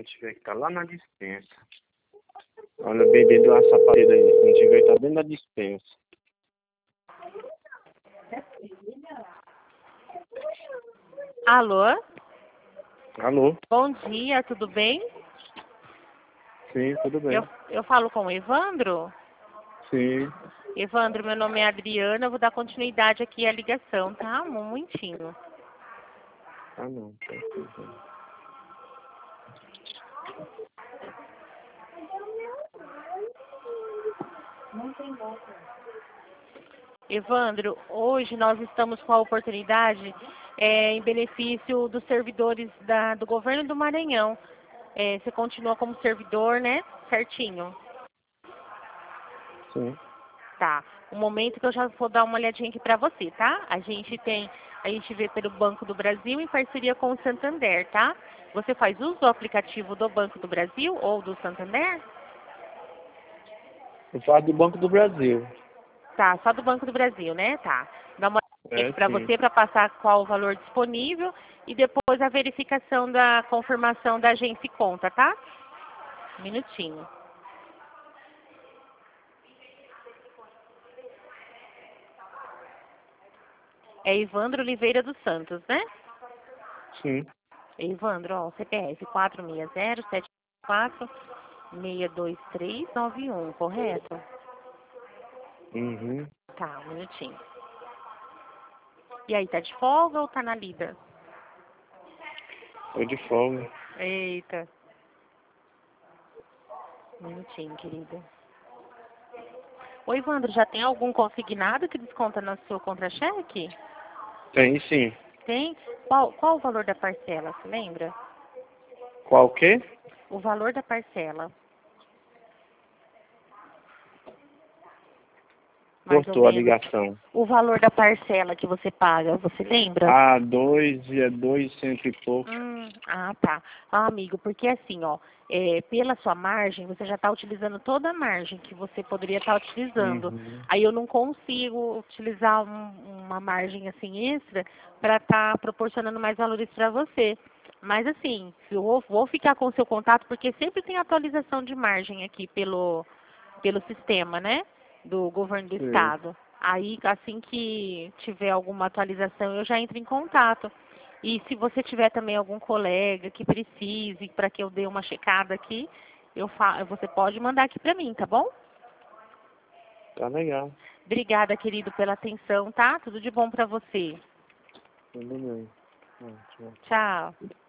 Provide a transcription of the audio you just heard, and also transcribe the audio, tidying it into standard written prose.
tiver que estar lá na dispensa. Olha, o bebê deu uma sapateira aí. Se não tiver, tá dentro da dispensa. Alô? Alô? Bom dia, tudo bem? Sim, tudo bem. Eu falo com o Evandro? Sim. Evandro, meu nome é Adriana, eu vou dar continuidade aqui à ligação, tá? Um momentinho. Ah, não. Tá aqui, então. Evandro, hoje nós estamos com a oportunidade em benefício dos servidores do governo do Maranhão. Você continua como servidor, né? Certinho. Sim. Tá. Um momento que eu já vou dar uma olhadinha aqui para você, tá? A gente vê pelo Banco do Brasil em parceria com o Santander, tá? Você faz uso do aplicativo do Banco do Brasil ou do Santander? Eu falo do Banco do Brasil. Tá, só do Banco do Brasil, né? Tá. Dá uma olhadinha aqui para Sim. você para passar qual o valor disponível e depois a verificação da confirmação da agência e conta, tá? Um minutinho. É Evandro Oliveira dos Santos, né? Sim. Evandro, ó, CPF 460-74-62391, correto? Uhum. Tá, um minutinho. E aí, tá de folga ou tá na lida? Tô de folga. Eita. Um minutinho, querida. Oi, Evandro, já tem algum consignado que desconta no seu contra-cheque? Tem sim. Tem? Qual o valor da parcela, você lembra? Qual o quê? O valor da parcela. Mais ou Cortou a menos. ligação. O valor da parcela que você paga, você lembra? Ah, 200 e pouco. Tá. Ah, amigo, porque assim, ó, pela sua margem, você já está utilizando toda a margem que você poderia estar utilizando. Uhum. Aí eu não consigo utilizar uma margem assim extra para estar proporcionando mais valores para você. Mas assim, eu vou ficar com o seu contato porque sempre tem atualização de margem aqui pelo sistema, né? Do governo do Sim. estado. Aí, assim que tiver alguma atualização, eu já entro em contato. E se você tiver também algum colega que precise para que eu dê uma checada aqui, você pode mandar aqui para mim, tá bom? Tá legal. Obrigada, querido, pela atenção, tá? Tudo de bom para você. Tudo bem. Ah, tchau. Tchau.